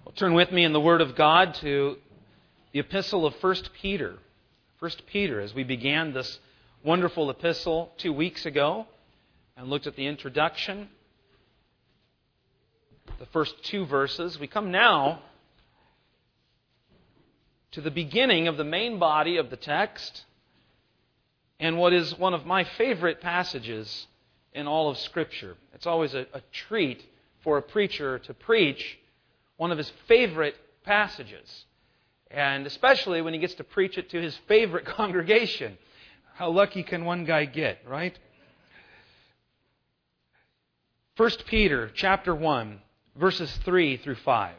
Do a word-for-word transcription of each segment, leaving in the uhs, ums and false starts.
Well, turn with me in the Word of God to the epistle of First Peter. First Peter, as we began this wonderful epistle two weeks ago and looked at the introduction, the first two verses, we come now to the beginning of the main body of the text and what is one of my favorite passages in all of Scripture. It's always a, a treat for a preacher to preach one of his favorite passages, and especially when he gets to preach it to his favorite congregation. How lucky can one guy get, right? First Peter chapter one, verses three through five.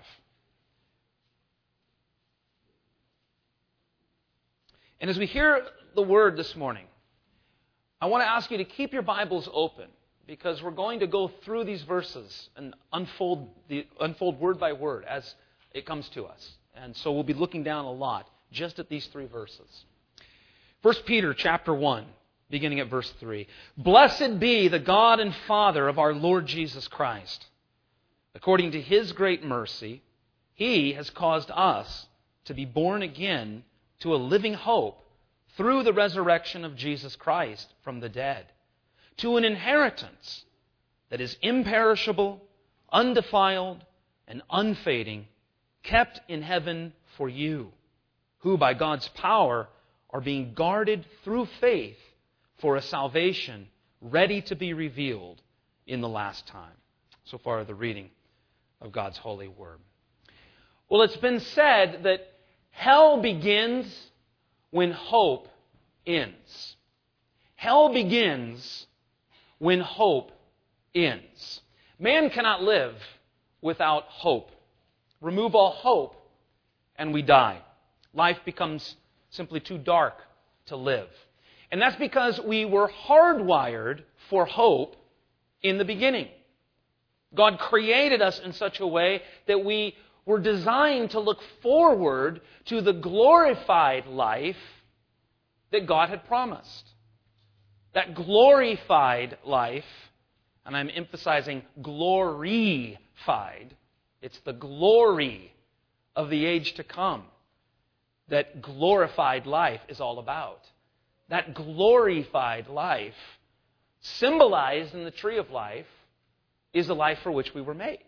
And as we hear the Word this morning, I want to ask you to keep your Bibles open, because we're going to go through these verses and unfold the unfold word by word as it comes to us. And so we'll be looking down a lot just at these three verses. First Peter chapter one, beginning at verse three. Blessed be the God and Father of our Lord Jesus Christ. According to His great mercy, He has caused us to be born again to a living hope through the resurrection of Jesus Christ from the dead, to an inheritance that is imperishable, undefiled, and unfading, kept in heaven for you, who by God's power are being guarded through faith for a salvation ready to be revealed in the last time. So far, the reading of God's holy word. Well, it's been said that hell begins when hope ends. Hell begins when hope ends. Man cannot live without hope. Remove all hope and we die. Life becomes simply too dark to live. And that's because we were hardwired for hope in the beginning. God created us in such a way that we were designed to look forward to the glorified life that God had promised. That glorified life, and I'm emphasizing glorified, it's the glory of the age to come that glorified life is all about. That glorified life, symbolized in the tree of life, is the life for which we were made.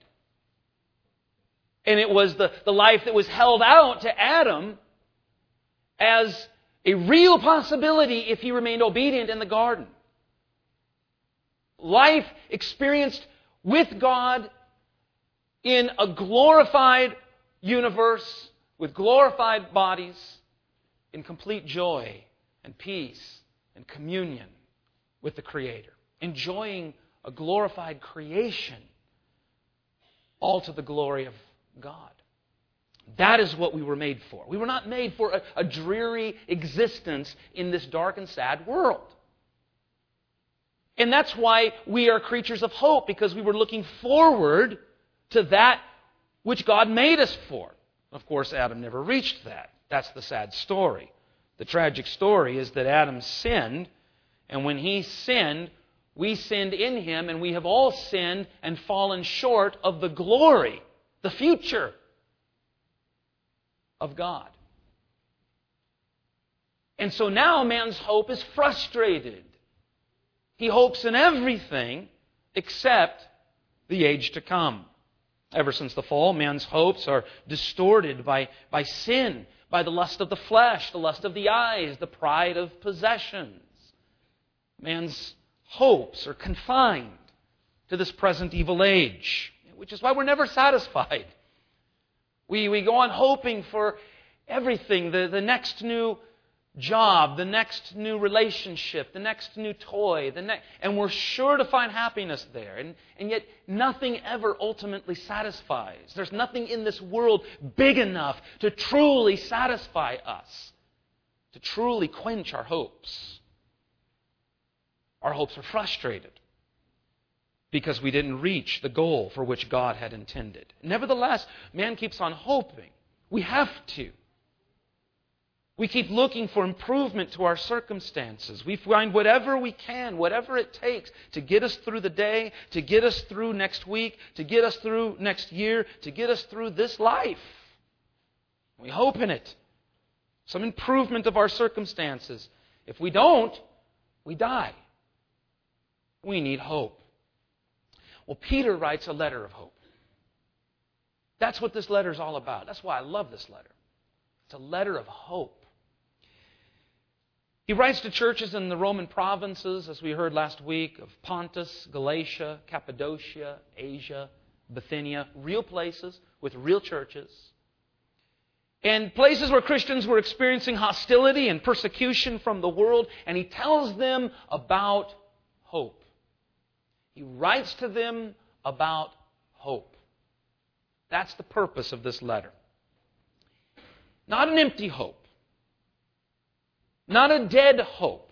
And it was the, the life that was held out to Adam as a real possibility if he remained obedient in the garden. Life experienced with God in a glorified universe with glorified bodies, in complete joy and peace and communion with the Creator. Enjoying a glorified creation, all to the glory of God. That is what we were made for. We were not made for a, a dreary existence in this dark and sad world. And that's why we are creatures of hope, because we were looking forward to that which God made us for. Of course, Adam never reached that. That's the sad story. The tragic story is that Adam sinned, and when he sinned, we sinned in him, and we have all sinned and fallen short of the glory, the future of God. And so now man's hope is frustrated. He hopes in everything except the age to come. Ever since the fall, man's hopes are distorted by, by sin, by the lust of the flesh, the lust of the eyes, the pride of possessions. Man's hopes are confined to this present evil age, which is why we're never satisfied. We, we go on hoping for everything, the, the next new job, the next new relationship, the next new toy, the next, and we're sure to find happiness there. And, and yet nothing ever ultimately satisfies. There's nothing in this world big enough to truly satisfy us, to truly quench our hopes. Our hopes are frustrated because we didn't reach the goal for which God had intended. Nevertheless, man keeps on hoping. We have to. We keep looking for improvement to our circumstances. We find whatever we can, whatever it takes to get us through the day, to get us through next week, to get us through next year, to get us through this life. We hope in it. Some improvement of our circumstances. If we don't, we die. We need hope. Well, Peter writes a letter of hope. That's what this letter is all about. That's why I love this letter. It's a letter of hope. He writes to churches in the Roman provinces, as we heard last week, of Pontus, Galatia, Cappadocia, Asia, Bithynia, real places with real churches. And places where Christians were experiencing hostility and persecution from the world, and he tells them about hope. He writes to them about hope. That's the purpose of this letter. Not an empty hope. Not a dead hope.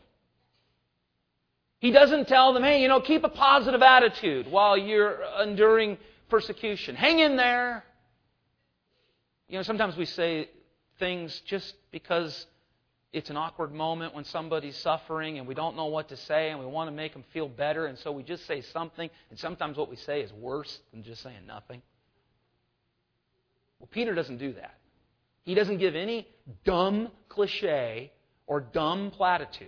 He doesn't tell them, hey, you know, keep a positive attitude while you're enduring persecution. Hang in there. You know, sometimes we say things just because it's an awkward moment when somebody's suffering and we don't know what to say and we want to make them feel better, and so we just say something, and sometimes what we say is worse than just saying nothing. Well, Peter doesn't do that. He doesn't give any dumb cliche or dumb platitude.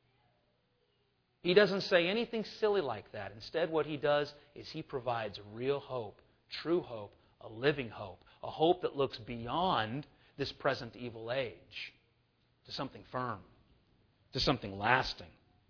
He doesn't say anything silly like that. Instead, what he does is he provides real hope, true hope, a living hope, a hope that looks beyond this present evil age to something firm, to something lasting.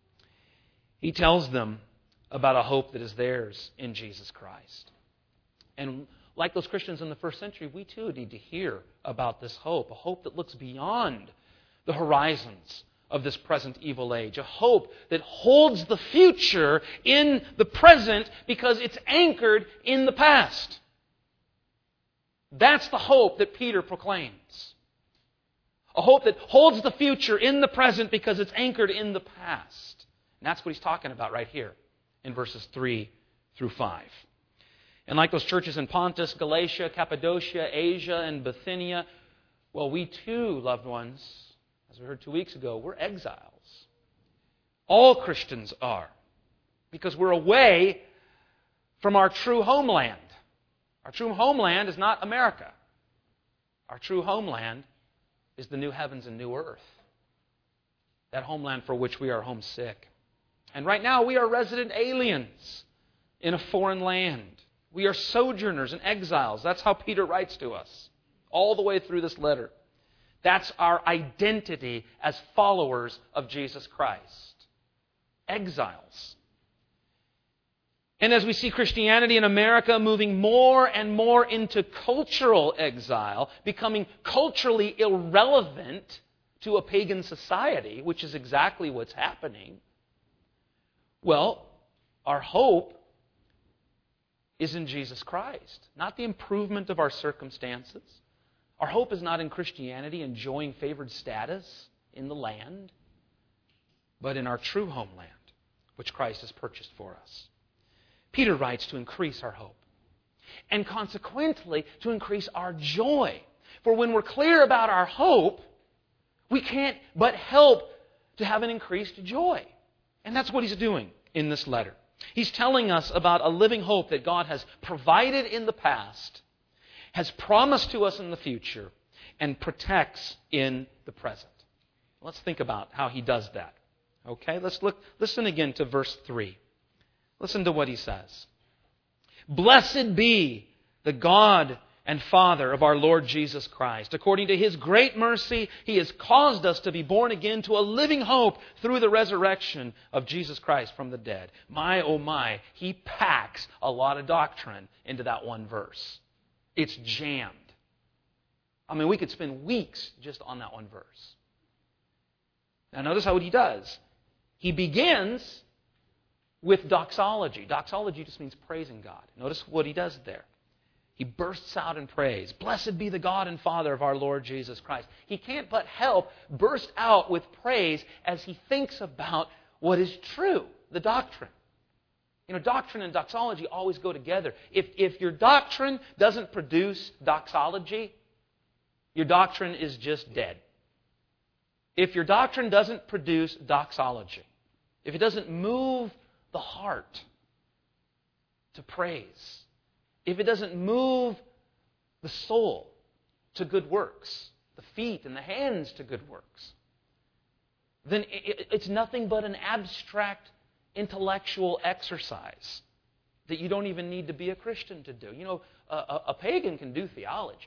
He tells them about a hope that is theirs in Jesus Christ. And like those Christians in the first century, we too need to hear about this hope, a hope that looks beyond the horizons of this present evil age, a hope that holds the future in the present because it's anchored in the past. That's the hope that Peter proclaims. A hope that holds the future in the present because it's anchored in the past. And that's what he's talking about right here in verses three through five. And like those churches in Pontus, Galatia, Cappadocia, Asia, and Bithynia, well, we too, loved ones, as we heard two weeks ago, we're exiles. All Christians are. Because we're away from our true homeland. Our true homeland is not America. Our true homeland is the new heavens and new earth. That homeland for which we are homesick. And right now we are resident aliens in a foreign land. We are sojourners and exiles. That's how Peter writes to us all the way through this letter. That's our identity as followers of Jesus Christ. Exiles. And as we see Christianity in America moving more and more into cultural exile, becoming culturally irrelevant to a pagan society, which is exactly what's happening, well, our hope is in Jesus Christ, not the improvement of our circumstances. Our hope is not in Christianity enjoying favored status in the land, but in our true homeland, which Christ has purchased for us. Peter writes to increase our hope, and consequently to increase our joy. For when we're clear about our hope, we can't but help to have an increased joy. And that's what he's doing in this letter. He's telling us about a living hope that God has provided in the past, has promised to us in the future, and protects in the present. Let's think about how he does that. Okay, let's look. Listen again to verse three. Listen to what he says. Blessed be the God and Father of our Lord Jesus Christ. According to His great mercy, He has caused us to be born again to a living hope through the resurrection of Jesus Christ from the dead. My, oh my, He packs a lot of doctrine into that one verse. It's jammed. I mean, we could spend weeks just on that one verse. Now notice how He does. He begins with doxology. Doxology just means praising God. Notice what He does there. He bursts out in praise. Blessed be the God and Father of our Lord Jesus Christ. He can't but help burst out with praise as he thinks about what is true, the doctrine. You know, doctrine and doxology always go together. If, if your doctrine doesn't produce doxology, your doctrine is just dead. if your doctrine doesn't produce doxology, if it doesn't move the heart to praise, if it doesn't move the soul to good works, the feet and the hands to good works, then it's nothing but an abstract intellectual exercise that you don't even need to be a Christian to do. You know, a, a pagan can do theology.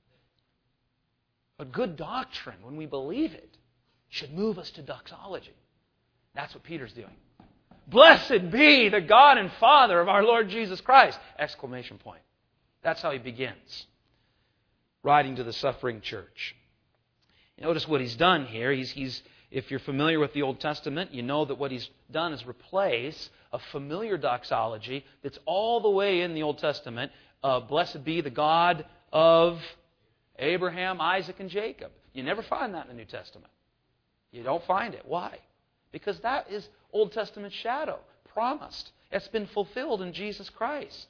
But good doctrine, when we believe it, should move us to doxology. That's what Peter's doing. Blessed be the God and Father of our Lord Jesus Christ! Exclamation point. That's how he begins, writing to the suffering church. Notice what he's done here. He's, he's, if you're familiar with the Old Testament, you know that what he's done is replace a familiar doxology that's all the way in the Old Testament. Uh, Blessed be the God of Abraham, Isaac, and Jacob. You never find that in the New Testament. You don't find it. Why? Because that is Old Testament shadow, promised. It's been fulfilled in Jesus Christ.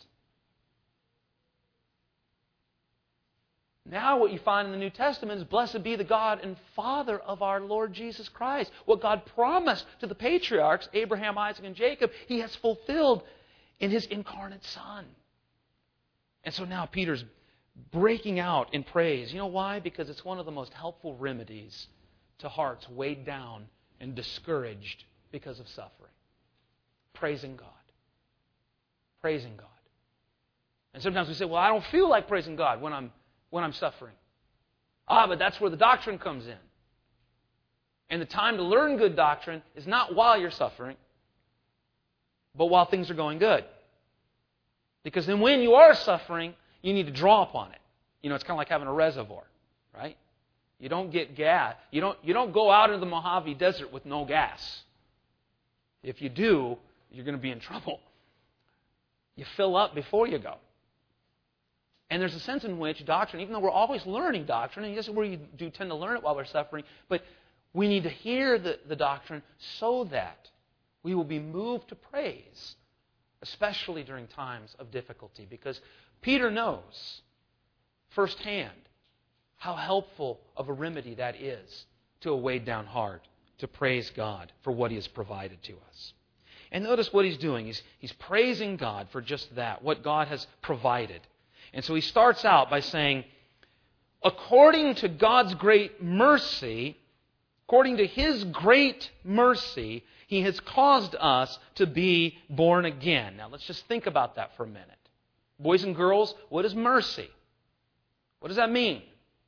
Now what you find in the New Testament is blessed be the God and Father of our Lord Jesus Christ. What God promised to the patriarchs, Abraham, Isaac, and Jacob, He has fulfilled in His incarnate Son. And so now Peter's breaking out in praise. You know why? Because it's one of the most helpful remedies to hearts weighed down and discouraged because of suffering. Praising God. Praising God. And sometimes we say, well, I don't feel like praising God when I'm when I'm suffering. Ah, but that's where the doctrine comes in. And the time to learn good doctrine is not while you're suffering, but while things are going good. Because then when you are suffering, you need to draw upon it. You know, it's kind of like having a reservoir, right? You don't get gas. You don't, you don't go out into the Mojave Desert with no gas. If you do, you're going to be in trouble. You fill up before you go. And there's a sense in which doctrine, even though we're always learning doctrine, and this is where you do tend to learn it while we're suffering, but we need to hear the, the doctrine so that we will be moved to praise, especially during times of difficulty. Because Peter knows firsthand how helpful of a remedy that is to a weighed down heart, to praise God for what He has provided to us. And notice what he's doing. He's, he's praising God for just that, what God has provided. And so he starts out by saying, according to God's great mercy, according to His great mercy, He has caused us to be born again. Now let's just think about that for a minute. Boys and girls, what is mercy? What does that mean?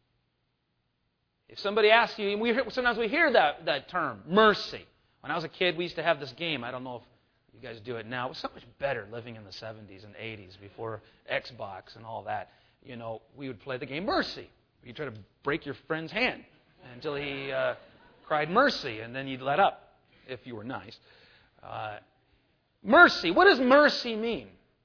If somebody asks you, and we hear, sometimes we hear that, that term, mercy. When I was a kid, we used to have this game. I don't know if you guys do it now. It was so much better living in the seventies and eighties before Xbox and all that. You know, we would play the game Mercy. You try to break your friend's hand until he uh, cried mercy, and then you'd let up if you were nice. Uh, mercy. What does mercy mean?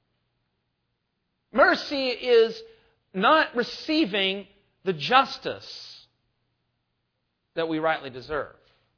Mercy is not receiving the justice that we rightly deserve.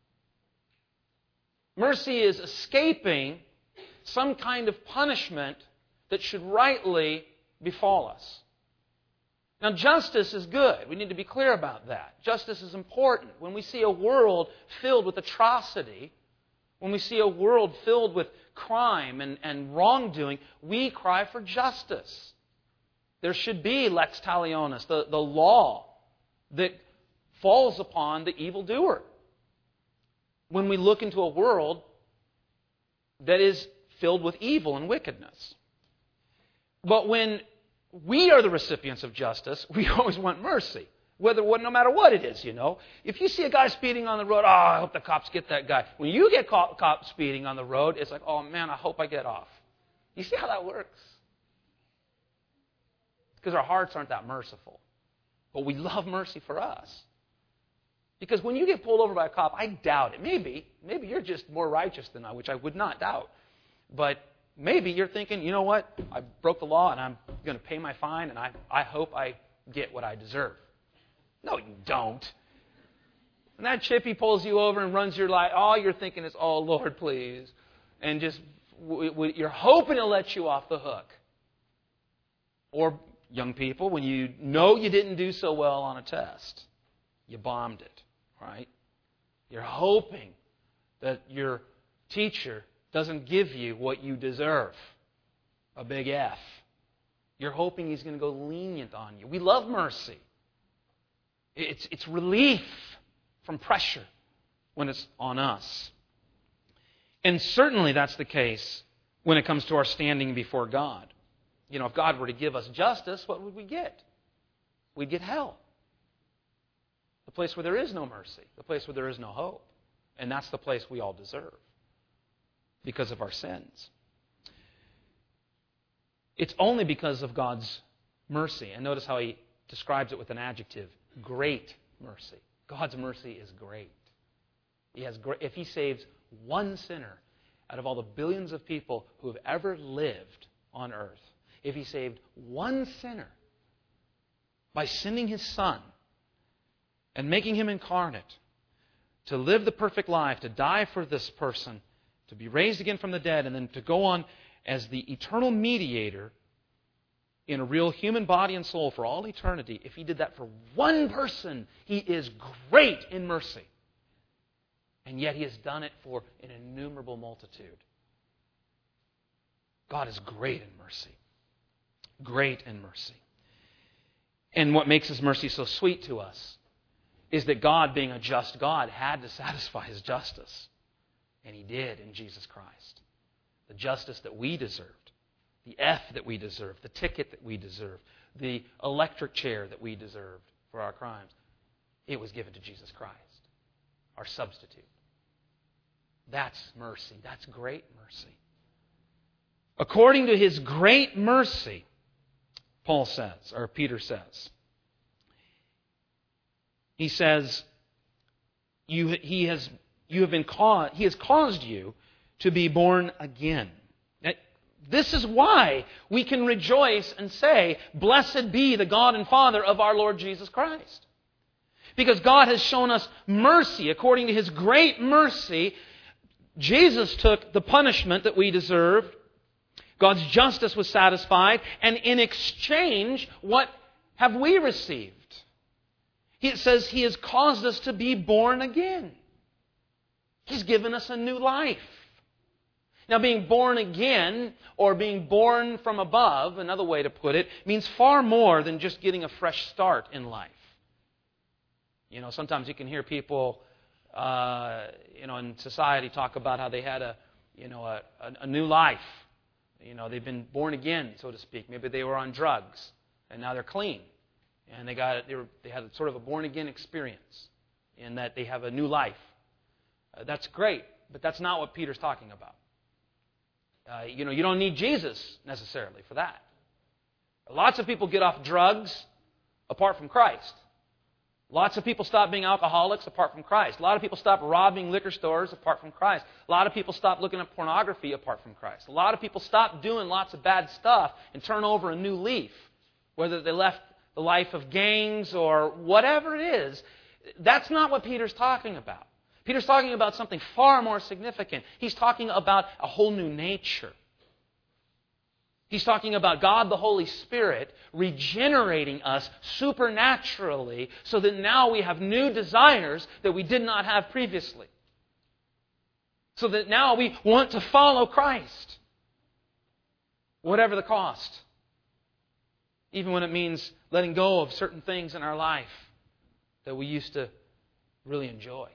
Mercy is escaping some kind of punishment that should rightly befall us. Now, justice is good. We need to be clear about that. Justice is important. When we see a world filled with atrocity, when we see a world filled with crime and, and wrongdoing, we cry for justice. There should be lex talionis, the, the law that falls upon the evildoer. When we look into a world that is filled with evil and wickedness. But when we are the recipients of justice, we always want mercy. Whether, no matter what it is, you know. If you see a guy speeding on the road, oh, I hope the cops get that guy. When you get caught cop speeding on the road, it's like, oh man, I hope I get off. You see how that works? Because our hearts aren't that merciful. But we love mercy for us. Because when you get pulled over by a cop, I doubt it. Maybe. Maybe you're just more righteous than I, which I would not doubt. But maybe you're thinking, you know what? I broke the law and I'm going to pay my fine and I, I hope I get what I deserve. No, you don't. When that chippy pulls you over and runs your light, all you're thinking is, oh, Lord, please. And just, w- w- you're hoping to let you off the hook. Or, young people, when you know you didn't do so well on a test, you bombed it, right? You're hoping that your teacher doesn't give you what you deserve. A big F. You're hoping he's going to go lenient on you. We love mercy. It's, it's relief from pressure when it's on us. And certainly that's the case when it comes to our standing before God. You know, if God were to give us justice, what would we get? We'd get hell. The place where there is no mercy. The place where there is no hope. And that's the place we all deserve because of our sins. It's only because of God's mercy. And notice how he describes it with an adjective. Great mercy. God's mercy is great. He has great, if He saves one sinner out of all the billions of people who have ever lived on earth, if He saved one sinner by sending His Son and making Him incarnate to live the perfect life, to die for this person, to be raised again from the dead, and then to go on as the eternal mediator in a real human body and soul for all eternity, if He did that for one person, He is great in mercy. And yet He has done it for an innumerable multitude. God is great in mercy. Great in mercy. And what makes His mercy so sweet to us is that God, being a just God, had to satisfy His justice. And He did in Jesus Christ. The justice that we deserved, the F that we deserved, the ticket that we deserved, the electric chair that we deserved for our crimes, it was given to Jesus Christ, our substitute. That's mercy. That's great mercy. According to His great mercy, Paul says, or Peter says, he says, you, he has, you have been caused, He has caused you to be born again. This is why we can rejoice and say, blessed be the God and Father of our Lord Jesus Christ. Because God has shown us mercy. According to His great mercy, Jesus took the punishment that we deserved. God's justice was satisfied. And in exchange, what have we received? It says He has caused us to be born again. He's given us a new life. Now, being born again, or being born from above, another way to put it, means far more than just getting a fresh start in life. You know, sometimes you can hear people, uh, you know, in society talk about how they had a, you know, a, a new life. You know, they've been born again, so to speak. Maybe they were on drugs, and now they're clean, and they got they, were, they had sort of a born again experience, in that they have a new life. Uh, that's great, but that's not what Peter's talking about. Uh, you know, you don't need Jesus necessarily for that. Lots of people get off drugs apart from Christ. Lots of people stop being alcoholics apart from Christ. A lot of people stop robbing liquor stores apart from Christ. A lot of people stop looking at pornography apart from Christ. A lot of people stop doing lots of bad stuff and turn over a new leaf. Whether they left the life of gangs or whatever it is, that's not what Peter's talking about. Peter's talking about something far more significant. He's talking about a whole new nature. He's talking about God the Holy Spirit regenerating us supernaturally so that now we have new desires that we did not have previously. So that now we want to follow Christ, whatever the cost. Even when it means letting go of certain things in our life that we used to really enjoy.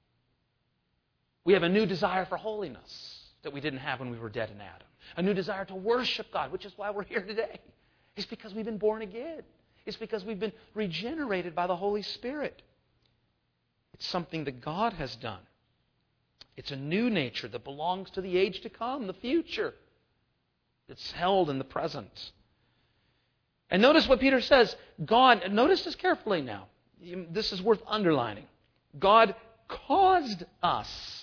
We have a new desire for holiness that we didn't have when we were dead in Adam. A new desire to worship God, which is why we're here today. It's because we've been born again. It's because we've been regenerated by the Holy Spirit. It's something that God has done. It's a new nature that belongs to the age to come, the future. It's held in the present. And notice what Peter says. God, notice this carefully now. This is worth underlining. God caused us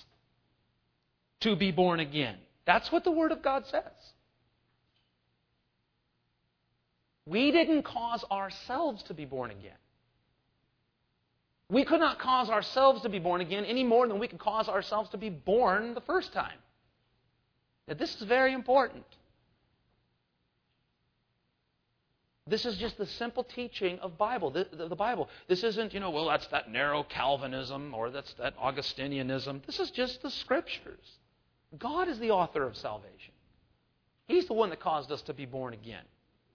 to be born again. That's what the Word of God says. We didn't cause ourselves to be born again. We could not cause ourselves to be born again any more than we could cause ourselves to be born the first time. Now, this is very important. This is just the simple teaching of Bible, the, the, the Bible. This isn't, you know, well, that's that narrow Calvinism or that's that Augustinianism. This is just the Scriptures. God is the author of salvation. He's the one that caused us to be born again.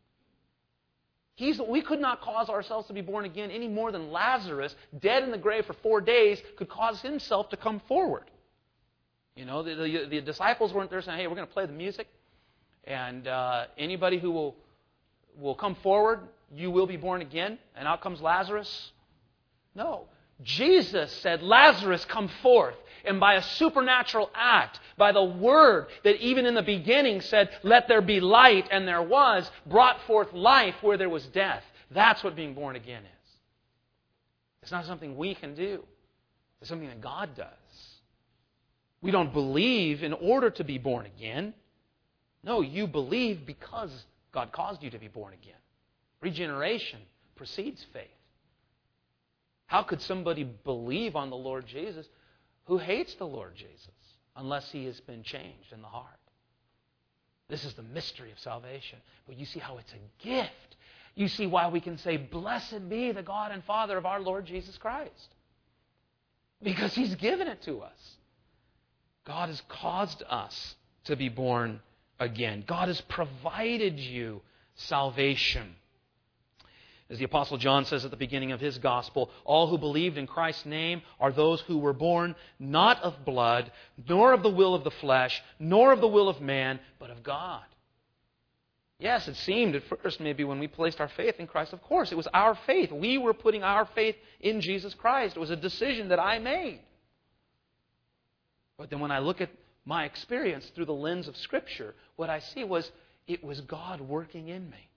He's, we could not cause ourselves to be born again any more than Lazarus, dead in the grave for four days, could cause himself to come forward. You know, the, the, the disciples weren't there saying, hey, we're going to play the music, and uh, anybody who will, will come forward, you will be born again, and out comes Lazarus. No. Jesus said, Lazarus, come forth. And by a supernatural act, by the word that even in the beginning said, let there be light, and there was, brought forth life where there was death. That's what being born again is. It's not something we can do. It's something that God does. We don't believe in order to be born again. No, you believe because God caused you to be born again. Regeneration precedes faith. How could somebody believe on the Lord Jesus who hates the Lord Jesus unless he has been changed in the heart? This is the mystery of salvation. But you see how it's a gift. You see why we can say, blessed be the God and Father of our Lord Jesus Christ. Because He's given it to us. God has caused us to be born again. God has provided you salvation. As the Apostle John says at the beginning of his gospel, all who believed in Christ's name are those who were born not of blood, nor of the will of the flesh, nor of the will of man, but of God. Yes, it seemed at first maybe when we placed our faith in Christ, of course, it was our faith. We were putting our faith in Jesus Christ. It was a decision that I made. But then when I look at my experience through the lens of Scripture, what I see was it was God working in me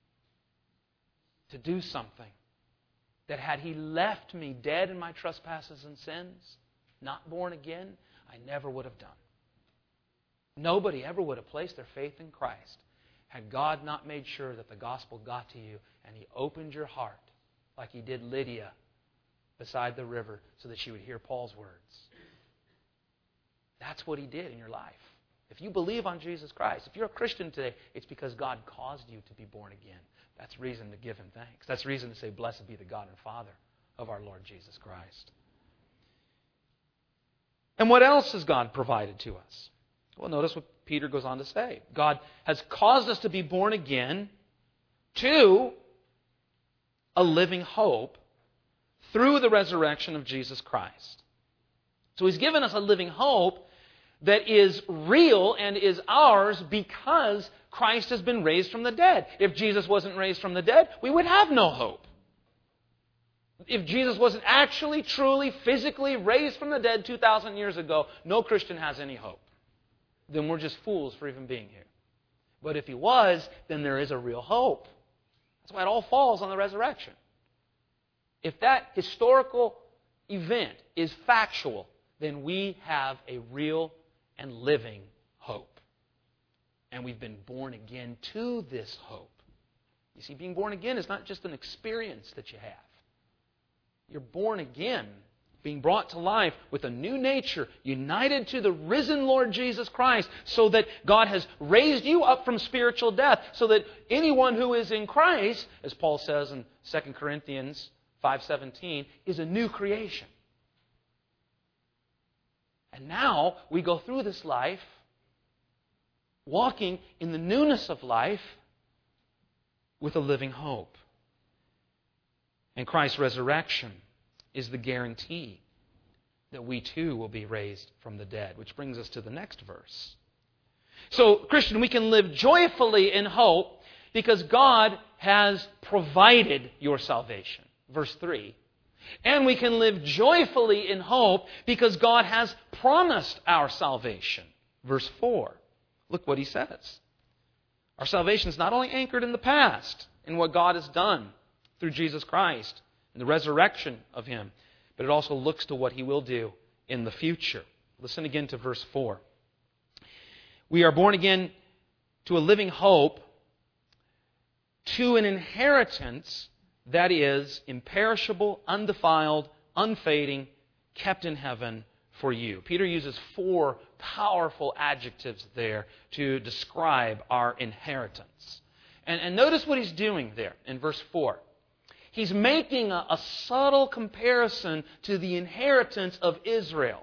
to do something that had He left me dead in my trespasses and sins, not born again, I never would have done. Nobody ever would have placed their faith in Christ had God not made sure that the gospel got to you and He opened your heart like He did Lydia beside the river so that she would hear Paul's words. That's what He did in your life. If you believe on Jesus Christ, if you're a Christian today, it's because God caused you to be born again. That's reason to give Him thanks. That's reason to say, blessed be the God and Father of our Lord Jesus Christ. And what else has God provided to us? Well, notice what Peter goes on to say. God has caused us to be born again to a living hope through the resurrection of Jesus Christ. So He's given us a living hope that is real and is ours because Christ has been raised from the dead. If Jesus wasn't raised from the dead, we would have no hope. If Jesus wasn't actually, truly, physically raised from the dead two thousand years ago, no Christian has any hope. Then we're just fools for even being here. But if He was, then there is a real hope. That's why it all falls on the resurrection. If that historical event is factual, then we have a real and living hope. And we've been born again to this hope. You see, being born again is not just an experience that you have. You're born again, being brought to life with a new nature, united to the risen Lord Jesus Christ, so that God has raised you up from spiritual death, so that anyone who is in Christ, as Paul says in Second Corinthians five seventeen, is a new creation. And now we go through this life walking in the newness of life with a living hope. And Christ's resurrection is the guarantee that we too will be raised from the dead, which brings us to the next verse. So, Christian, we can live joyfully in hope because God has provided your salvation. Verse three. And we can live joyfully in hope because God has promised our salvation. Verse four. Look what he says. Our salvation is not only anchored in the past, in what God has done through Jesus Christ and the resurrection of Him, but it also looks to what He will do in the future. Listen again to verse four. We are born again to a living hope, to an inheritance that is imperishable, undefiled, unfading, kept in heaven for you. Peter uses four powerful adjectives there to describe our inheritance. And, and notice what he's doing there in verse four. He's making a, a subtle comparison to the inheritance of Israel.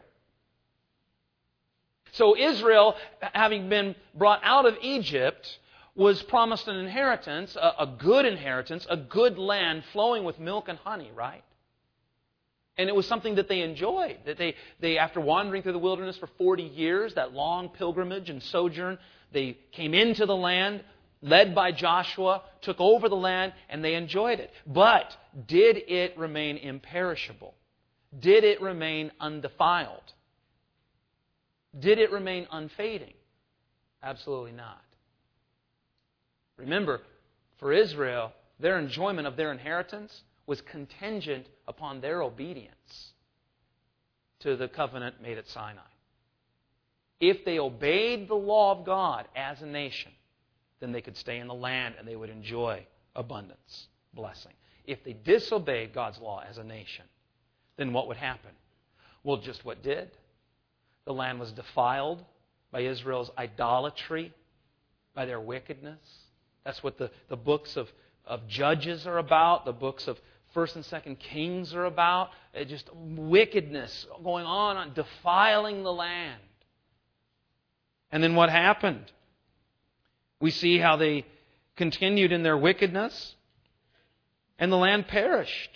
So Israel, having been brought out of Egypt, was promised an inheritance, a, a good inheritance, a good land flowing with milk and honey, right? And it was something that they enjoyed. That they, they, after wandering through the wilderness for forty years, that long pilgrimage and sojourn, they came into the land, led by Joshua, took over the land, and they enjoyed it. But did it remain imperishable? Did it remain undefiled? Did it remain unfading? Absolutely not. Remember, for Israel, their enjoyment of their inheritance was contingent upon their obedience to the covenant made at Sinai. If they obeyed the law of God as a nation, then they could stay in the land and they would enjoy abundance, blessing. If they disobeyed God's law as a nation, then what would happen? Well, just what did. The land was defiled by Israel's idolatry, by their wickedness. That's what the, the books of, of Judges are about, the books of First and Second Kings are about. It just wickedness going on, defiling the land. And then what happened? We see how they continued in their wickedness, and the land perished.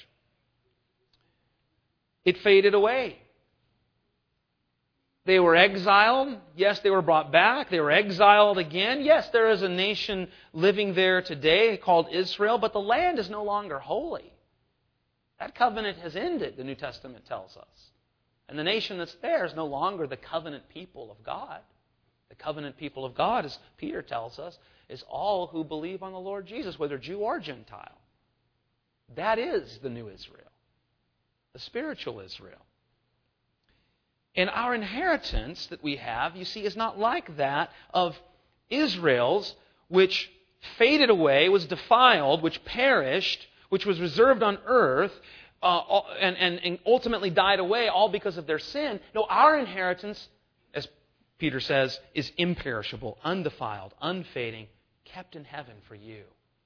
It faded away. They were exiled. Yes, they were brought back. They were exiled again. Yes, there is a nation living there today called Israel, but the land is no longer holy. That covenant has ended, the New Testament tells us. And the nation that's there is no longer the covenant people of God. The covenant people of God, as Peter tells us, is all who believe on the Lord Jesus, whether Jew or Gentile. That is the new Israel, the spiritual Israel. And our inheritance that we have, you see, is not like that of Israel's, which faded away, was defiled, which perished, which was reserved on earth, uh, and, and, and ultimately died away, all because of their sin. No, our inheritance, as Peter says, is imperishable, undefiled, unfading, kept in heaven for you.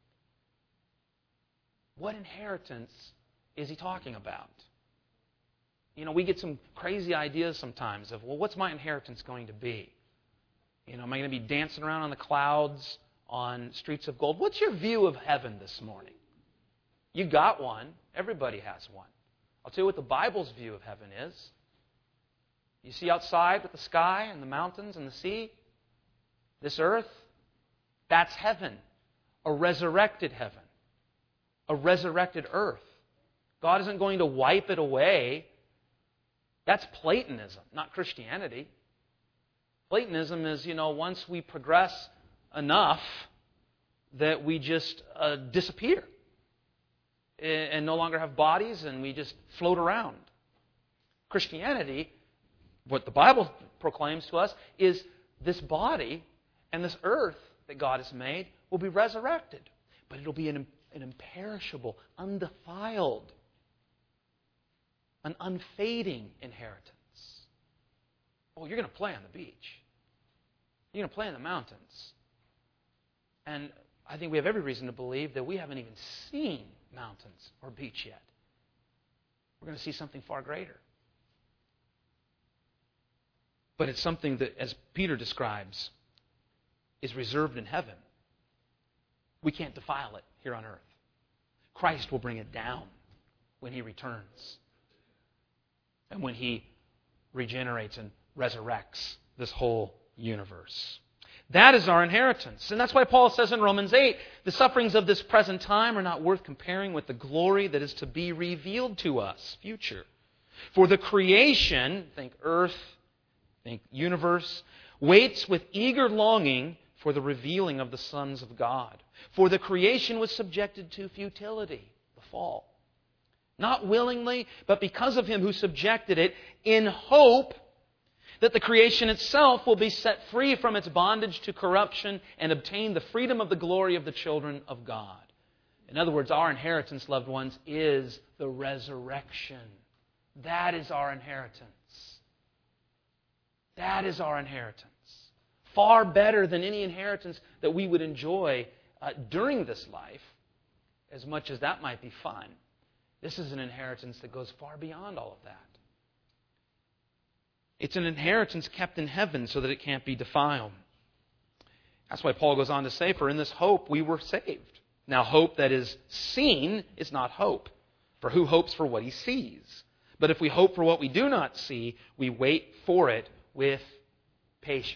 What inheritance is he talking about? You know, we get some crazy ideas sometimes of, well, what's my inheritance going to be? You know, am I going to be dancing around on the clouds on streets of gold? What's your view of heaven this morning? You got one. Everybody has one. I'll tell you what the Bible's view of heaven is. You see outside with the sky and the mountains and the sea, this earth, that's heaven. A resurrected heaven. A resurrected earth. God isn't going to wipe it away. That's Platonism, not Christianity. Platonism is, you know, once we progress enough that we just uh, disappear and no longer have bodies and we just float around. Christianity, what the Bible proclaims to us, is this body and this earth that God has made will be resurrected. But it'll be an, an imperishable, undefiled, an unfading inheritance. Oh, you're going to play on the beach. You're going to play in the mountains. And I think we have every reason to believe that we haven't even seen mountains or beach yet. We're going to see something far greater. But it's something that, as Peter describes, is reserved in heaven. We can't defile it here on earth. Christ will bring it down when He returns. And when He regenerates and resurrects this whole universe. That is our inheritance. And that's why Paul says in Romans eight, the sufferings of this present time are not worth comparing with the glory that is to be revealed to us, future. For the creation, think earth, think universe, waits with eager longing for the revealing of the sons of God. For the creation was subjected to futility, the fall. Not willingly, but because of Him who subjected it, in hope that the creation itself will be set free from its bondage to corruption and obtain the freedom of the glory of the children of God. In other words, our inheritance, loved ones, is the resurrection. That is our inheritance. That is our inheritance. Far better than any inheritance that we would enjoy uh, during this life, as much as that might be fun, this is an inheritance that goes far beyond all of that. It's an inheritance kept in heaven so that it can't be defiled. That's why Paul goes on to say, for in this hope we were saved. Now, hope that is seen is not hope. For who hopes for what he sees? But if we hope for what we do not see, we wait for it with patience.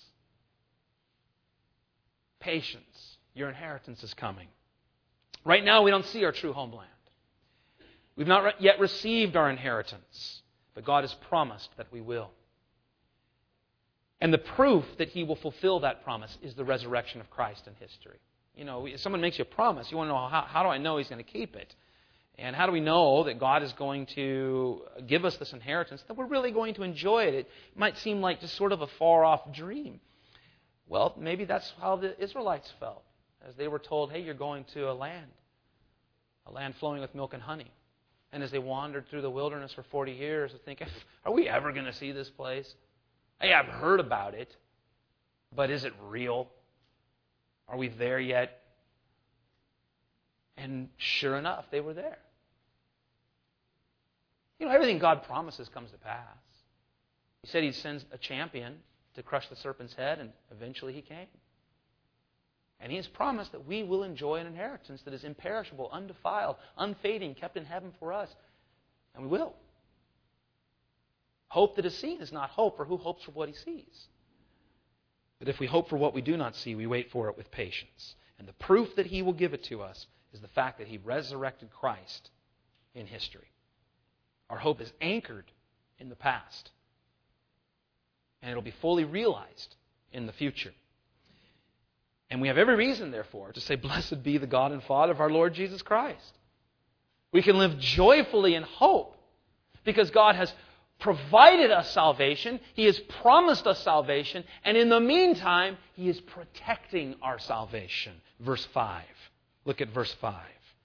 Patience. Your inheritance is coming. Right now, we don't see our true homeland. We've not yet received our inheritance, but God has promised that we will. And the proof that He will fulfill that promise is the resurrection of Christ in history. You know, if someone makes you a promise, you want to know, how, how do I know He's going to keep it? And how do we know that God is going to give us this inheritance, that we're really going to enjoy it? It might seem like just sort of a far-off dream. Well, maybe that's how the Israelites felt, as they were told, hey, you're going to a land, a land flowing with milk and honey. And as they wandered through the wilderness for forty years, they think, are we ever going to see this place? Hey, I've heard about it, but is it real? Are we there yet? And sure enough, they were there. You know, everything God promises comes to pass. He said He'd send a champion to crush the serpent's head, and eventually He came. And He has promised that we will enjoy an inheritance that is imperishable, undefiled, unfading, kept in heaven for us. And we will. Hope that is seen is not hope, for who hopes for what he sees? But if we hope for what we do not see, we wait for it with patience. And the proof that He will give it to us is the fact that He resurrected Christ in history. Our hope is anchored in the past. And it'll be fully realized in the future. And we have every reason, therefore, to say, blessed be the God and Father of our Lord Jesus Christ. We can live joyfully in hope because God has provided us salvation. He has promised us salvation. And in the meantime, He is protecting our salvation. Verse five. Look at verse five.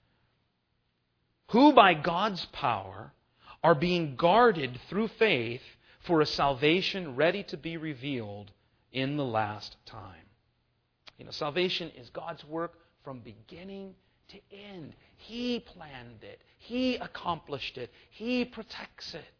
Who by God's power are being guarded through faith for a salvation ready to be revealed in the last time. You know, salvation is God's work from beginning to end. He planned it. He accomplished it. He protects it.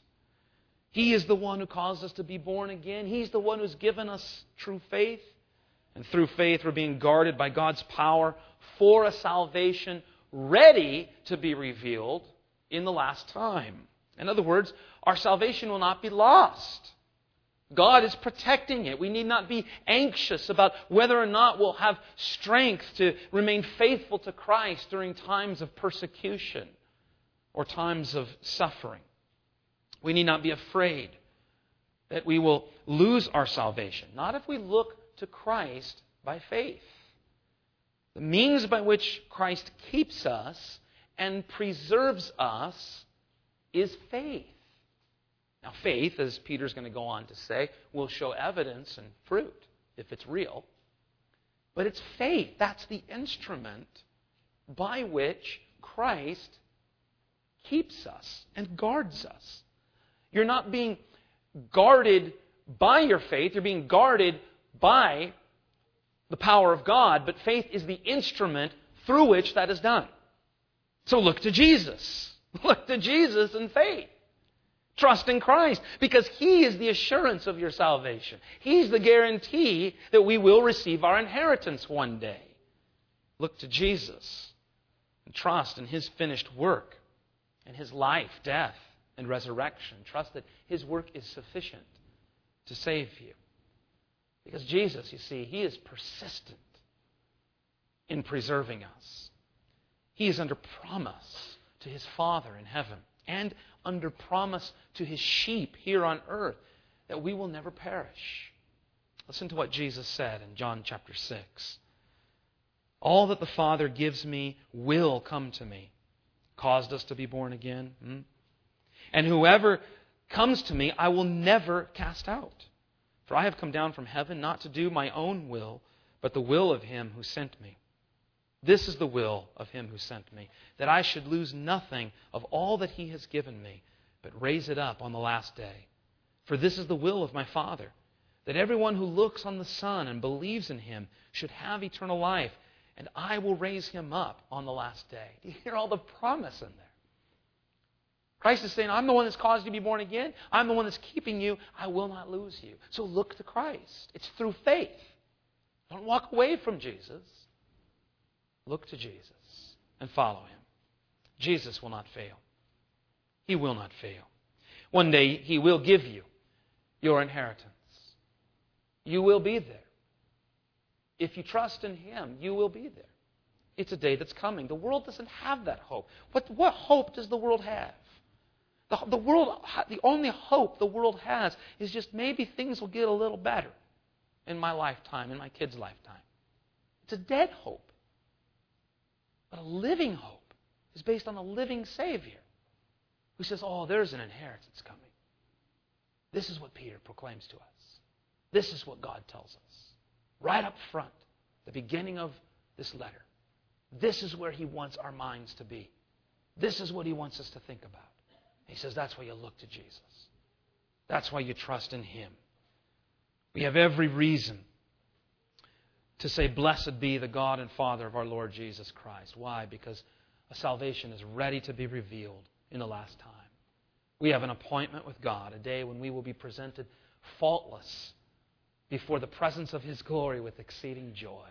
He is the one who caused us to be born again. He's the one who's given us true faith. And through faith, we're being guarded by God's power for a salvation ready to be revealed in the last time. In other words, our salvation will not be lost. God is protecting it. We need not be anxious about whether or not we'll have strength to remain faithful to Christ during times of persecution or times of suffering. We need not be afraid that we will lose our salvation. Not if we look to Christ by faith. The means by which Christ keeps us and preserves us is faith. Now, faith, as Peter's going to go on to say, will show evidence and fruit if it's real. But it's faith. That's the instrument by which Christ keeps us and guards us. You're not being guarded by your faith. You're being guarded by the power of God. But faith is the instrument through which that is done. So look to Jesus. Look to Jesus in faith. Trust in Christ, because He is the assurance of your salvation. He's the guarantee that we will receive our inheritance one day. Look to Jesus and trust in His finished work and His life, death, and resurrection. Trust that His work is sufficient to save you. Because Jesus, you see, He is persistent in preserving us. He is under promise to His Father in heaven and under promise to His sheep here on earth that we will never perish. Listen to what Jesus said in John chapter six. All that the Father gives me will come to me. Caused us to be born again. Hmm? And whoever comes to me, I will never cast out. For I have come down from heaven not to do my own will, but the will of Him who sent me. This is the will of Him who sent me, that I should lose nothing of all that He has given me, but raise it up on the last day. For this is the will of my Father, that everyone who looks on the Son and believes in Him should have eternal life, and I will raise him up on the last day. Do you hear all the promise in there? Christ is saying, I'm the one that's caused you to be born again. I'm the one that's keeping you. I will not lose you. So look to Christ. It's through faith. Don't walk away from Jesus. Look to Jesus and follow him. Jesus will not fail. He will not fail. One day he will give you your inheritance. You will be there. If you trust in him, you will be there. It's a day that's coming. The world doesn't have that hope. What, what hope does the world have? The, the world, the only hope the world has is just maybe things will get a little better in my lifetime, in my kids' lifetime. It's a dead hope. But a living hope is based on a living Savior who says, oh, there's an inheritance coming. This is what Peter proclaims to us. This is what God tells us. Right up front, the beginning of this letter. This is where he wants our minds to be. This is what he wants us to think about. He says that's why you look to Jesus. That's why you trust in him. We have every reason to say, blessed be the God and Father of our Lord Jesus Christ. Why? Because a salvation is ready to be revealed in the last time. We have an appointment with God, a day when we will be presented faultless before the presence of his glory with exceeding joy.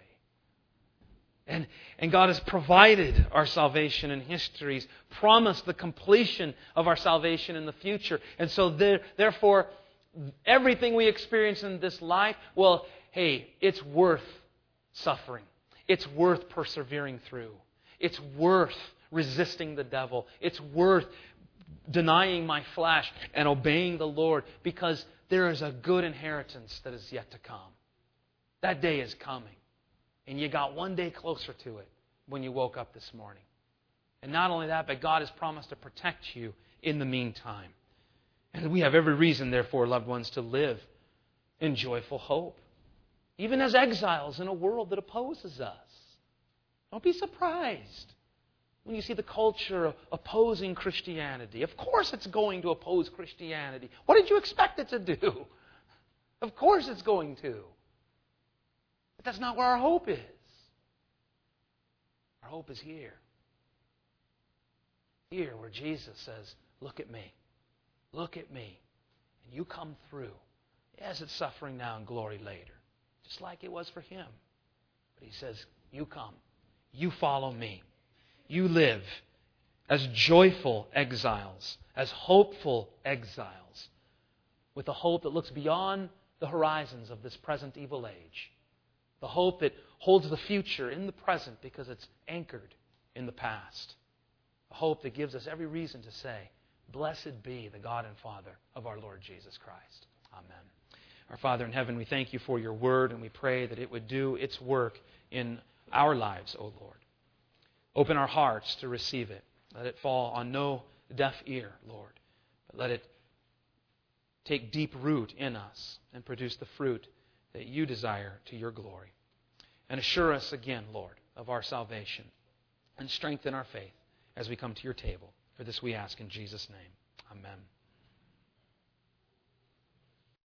And, and God has provided our salvation in history. He's promised the completion of our salvation in the future. And so there, therefore, everything we experience in this life, well, hey, it's worth suffering. It's worth persevering through. It's worth resisting the devil. It's worth denying my flesh and obeying the Lord, because there is a good inheritance that is yet to come. That day is coming. And you got one day closer to it when you woke up this morning. And not only that, but God has promised to protect you in the meantime. And we have every reason, therefore, loved ones, to live in joyful hope. Even as exiles in a world that opposes us. Don't be surprised when you see the culture opposing Christianity. Of course it's going to oppose Christianity. What did you expect it to do? Of course it's going to. But that's not where our hope is. Our hope is here. Here where Jesus says, look at me. Look at me. And you come through. Yes, it's suffering now and glory later. Just like it was for him. But he says, you come. You follow me. You live as joyful exiles, as hopeful exiles, with a hope that looks beyond the horizons of this present evil age. The hope that holds the future in the present because it's anchored in the past. A hope that gives us every reason to say, blessed be the God and Father of our Lord Jesus Christ. Amen. Our Father in heaven, we thank you for your word, and we pray that it would do its work in our lives, O Lord. Open our hearts to receive it. Let it fall on no deaf ear, Lord, but let it take deep root in us and produce the fruit that you desire to your glory. And assure us again, Lord, of our salvation, and strengthen our faith as we come to your table. For this we ask in Jesus' name. Amen.